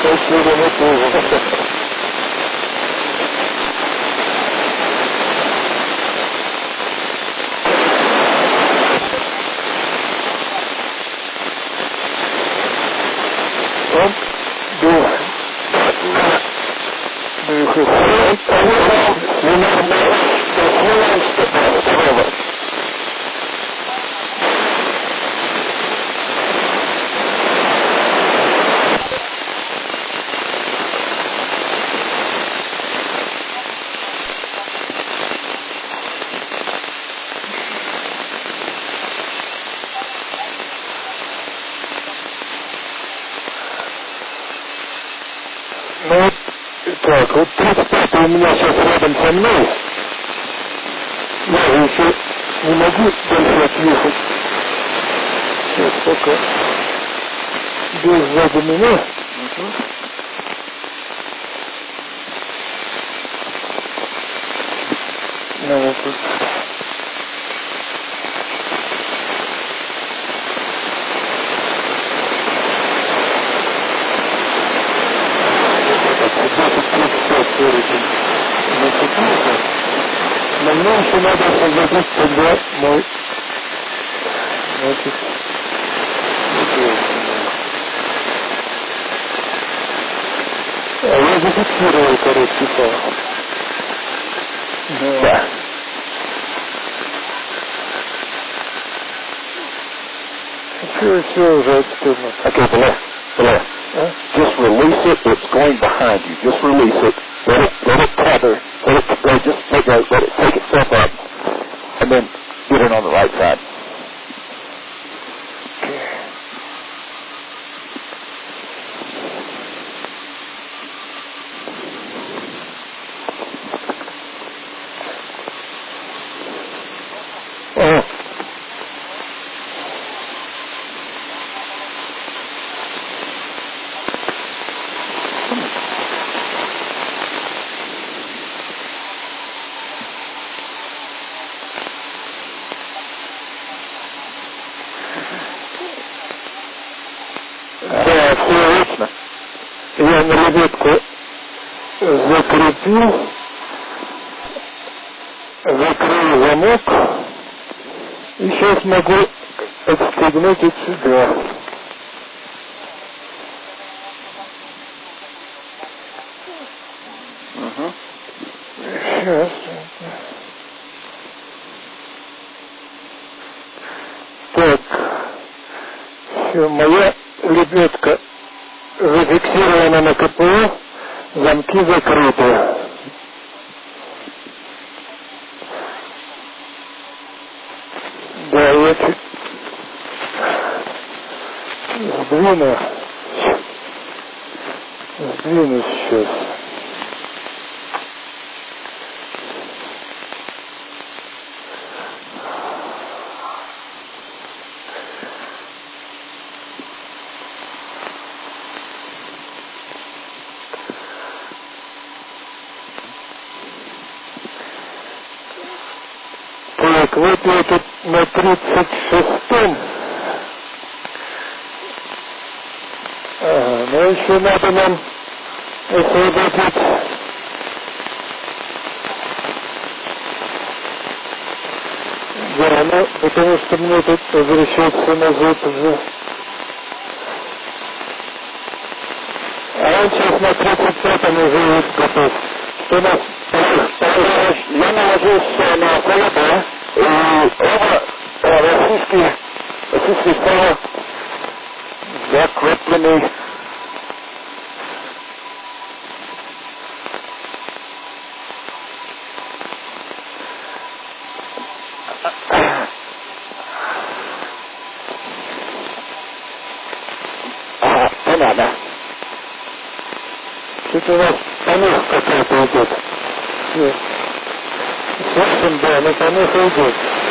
Спасибо, мы тоже. Он был Ну вот так, вот 35 у меня сейчас рядом со мной. Я еще не могу дальше отъехать. Сейчас пока без сзади меня. Ну вот тут. Но мне еще надо освободить тогда мой, значит, а я зафиксировал короткий пал. Да. Все уже отступно. Okay, below. Just release it. It's going behind you. Just release it. Let it tether. Let it take itself up, and then get it on the right side. Да, все ясно. Я на лебедку закрепил, закрыл замок, и сейчас могу отстегнуть от себя. Сейчас. Так, все, моя лебедка зафиксирована на КПО, замки закрыты. Да, я чуть сдвину сейчас. Так, вот я тут на 36-м. Ага, но еще надо нам освободить. Да, ну, потому что мне тут возвращаться назад уже. А он сейчас на 35-м уже готов. Что у нас? Я наложился на колода, и оба российские слова закреплены. Понятно. Что-то у нас помех какая-то идет. Нет. Собственно, да, но помеха идет.